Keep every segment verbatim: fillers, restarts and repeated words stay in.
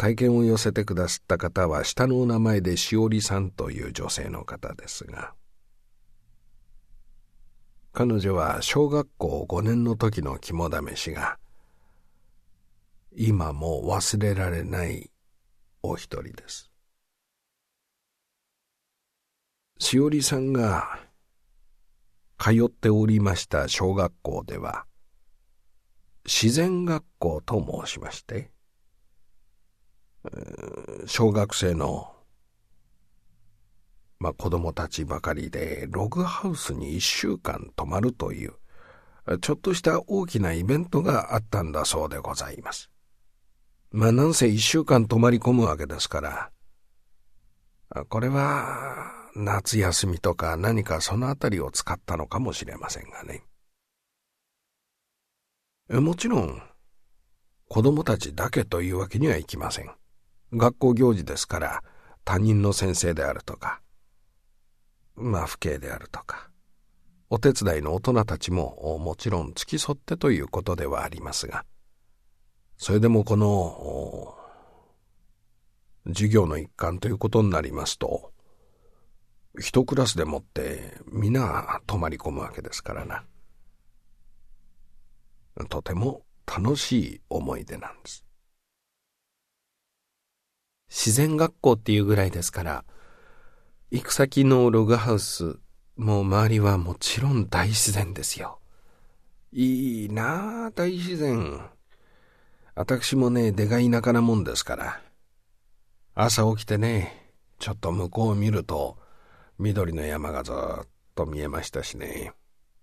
体験を寄せてくださった方は下のお名前でしおりさんという女性の方ですが、彼女は小学校ごねんの時の肝試しが今も忘れられないお一人です。しおりさんが通っておりました小学校では自然学校と申しまして、小学生のまあ子供たちばかりでログハウスに一週間泊まるというちょっとした大きなイベントがあったんだそうでございます。まあなんせ一週間泊まり込むわけですから、これは夏休みとか何かそのあたりを使ったのかもしれませんがね。もちろん子供たちだけというわけにはいきません。学校行事ですから担任の先生であるとか、まあ父兄であるとか、お手伝いの大人たちももちろん付き添ってということではありますが、それでもこの授業の一環ということになりますと、一クラスでもって皆泊まり込むわけですからな。とても楽しい思い出なんです。自然学校っていうぐらいですから、行く先のログハウス、もう周りはもちろん大自然ですよ。いいなあ、大自然。私もね、出が田舎なもんですから、朝起きてね、ちょっと向こうを見ると、緑の山がずっと見えましたしね。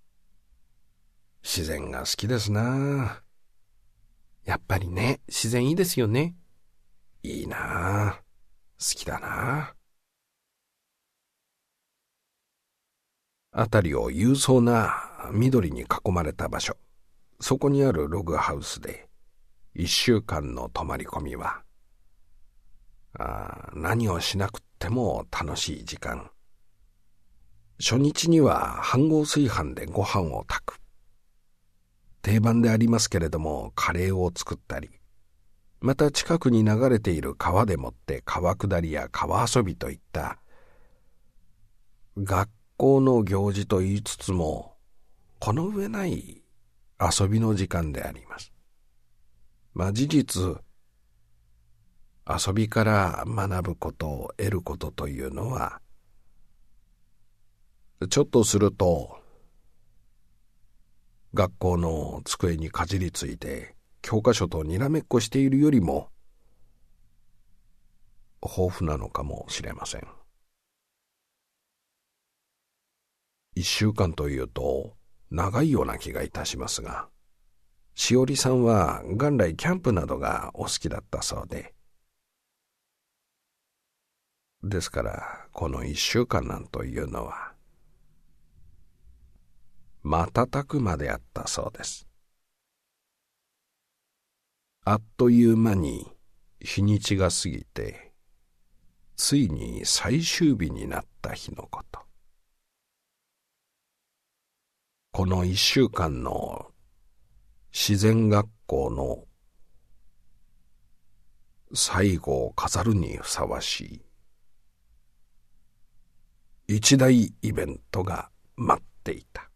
自然が好きですな。やっぱりね、自然いいですよね。いいな。好きだな。辺りを勇壮な緑に囲まれた場所。そこにあるログハウスで、一週間の泊まり込みは、あ何をしなくっても楽しい時間。初日には飯盒炊飯でご飯を炊く。定番でありますけれども、カレーを作ったり、また近くに流れている川でもって川下りや川遊びといった学校の行事と言いつつもこの上ない遊びの時間であります。まあ事実遊びから学ぶこと得ることというのはちょっとすると学校の机にかじりついて教科書とにらめっこしているよりも豊富なのかもしれません。一週間というと長いような気がいたしますが、しおりさんは元来キャンプなどがお好きだったそうで、ですからこの一週間なんというのは瞬く間であったそうです。あっという間に日にちが過ぎて、ついに最終日になった日のこと。この一週間の自然学校の最後を飾るにふさわしい一大イベントが待っていた。